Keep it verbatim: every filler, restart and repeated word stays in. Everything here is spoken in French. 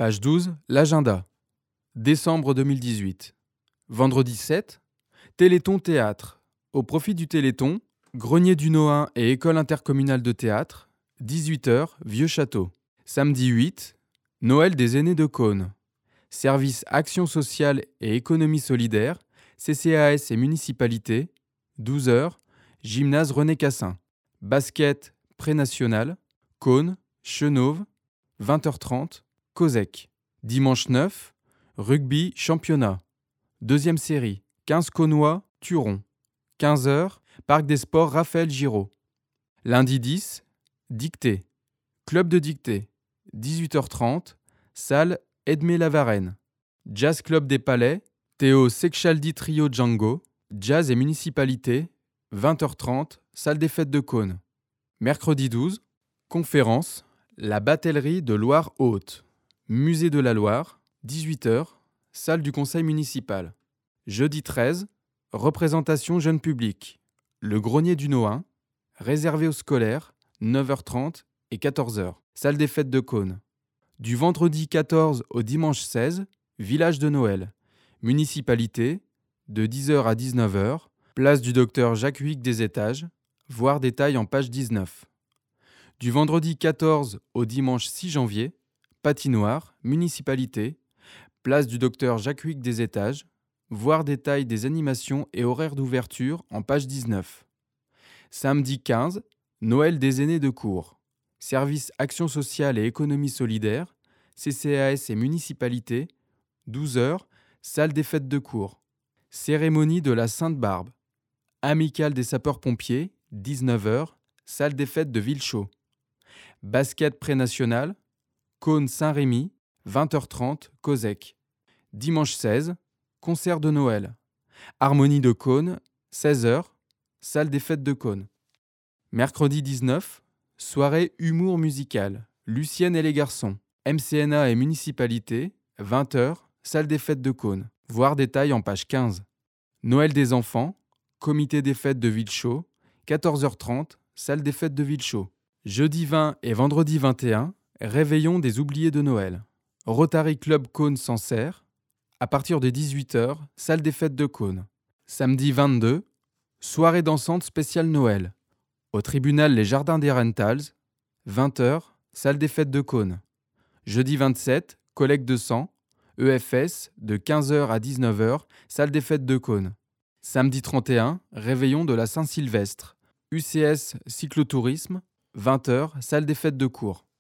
Page douze, l'agenda. Décembre deux mille dix-huit. Vendredi sept, Téléthon Théâtre. Au profit du Téléthon, Grenier du Nohain et École intercommunale de théâtre, dix-huit heures, Vieux Château. Samedi huit, Noël des aînés de Caunes. Service Action sociale et économie solidaire, C C A S et municipalité, douze heures, Gymnase René Cassin. Basket pré-national, Caunes, Chenauve, vingt heures trente, Cosec. Dimanche neuf, Rugby championnat. Deuxième série, quinze Caunois, Turon. quinze heures, Parc des sports Raphaël Giraud. Lundi dix, Dictée. Club de dictée. dix-huit heures trente, salle Edmé Lavarenne. Jazz Club des Palais, Théo Sechaldi Trio Django. Jazz et municipalité, vingt heures trente, salle des fêtes de Caunes. Mercredi douze, conférence, la batellerie de Loire-Haute. Musée de la Loire, dix-huit heures, salle du conseil municipal. Jeudi treize, représentation jeune public. Le Grenier du Nohain, réservé aux scolaires, neuf heures trente et quatorze heures. Salle des fêtes de Caunes. Du vendredi quatorze au dimanche seize, village de Noël. Municipalité, de dix heures à dix-neuf heures. Place du docteur Jacques Huyghe des Étages. Voir détails en page dix-neuf. Du vendredi quatorze au dimanche six janvier, patinoire, municipalité. Place du docteur Jacques Huyghe des Étages. Voir détails des animations et horaires d'ouverture en page dix-neuf. Samedi quinze, Noël des aînés de cour. Service Action sociale et économie solidaire, C C A S et municipalité, douze heures, salle des fêtes de cour. Cérémonie de la Sainte-Barbe. Amicale des sapeurs-pompiers, dix-neuf heures, salle des fêtes de Villechaux. Basket pré-national, Caunes Saint-Rémy, vingt heures trente, Cosec. Dimanche seize, concert de Noël. Harmonie de Caunes, seize heures, salle des fêtes de Caunes. Mercredi dix-neuf, soirée humour musical. Lucienne et les garçons. M C N A et municipalité, vingt heures, salle des fêtes de Caunes. Voir détails en page quinze. Noël des enfants, comité des fêtes de Villechaux, quatorze heures trente, salle des fêtes de Villechaux. Jeudi vingt et vendredi vingt et un, réveillon des oubliés de Noël. Rotary Club Caunes Sancerre, à partir de dix-huit heures, salle des fêtes de Caunes. Samedi vingt-deux, soirée dansante spéciale Noël. Au tribunal Les Jardins des Rentals, vingt heures, salle des fêtes de Caunes. Jeudi vingt-sept, collecte de sang, E F S, de quinze heures à dix-neuf heures, salle des fêtes de Caunes. Samedi trente et un, réveillon de la Saint-Sylvestre. U C S cyclotourisme, vingt heures, salle des fêtes de cour.